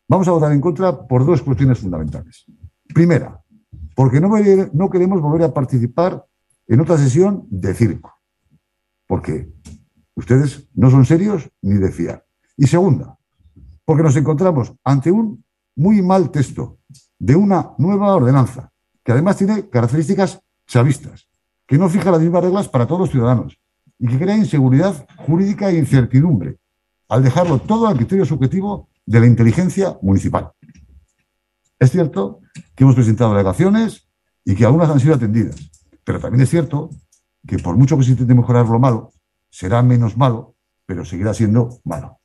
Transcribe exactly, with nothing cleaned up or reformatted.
Vamos a votar en contra por dos cuestiones fundamentales. Primera, porque no, no queremos volver a participar en otra sesión de circo, porque ustedes no son serios ni de fiar. Y segunda, porque nos encontramos ante un muy mal texto de una nueva ordenanza, que además tiene características chavistas, que no fija las mismas reglas para todos los ciudadanos y que crea inseguridad jurídica e incertidumbre, al dejarlo todo al criterio subjetivo de la inteligencia municipal. Es cierto que hemos presentado alegaciones y que algunas han sido atendidas, pero también es cierto que por mucho que se intente mejorar lo malo, será menos malo, pero seguirá siendo malo.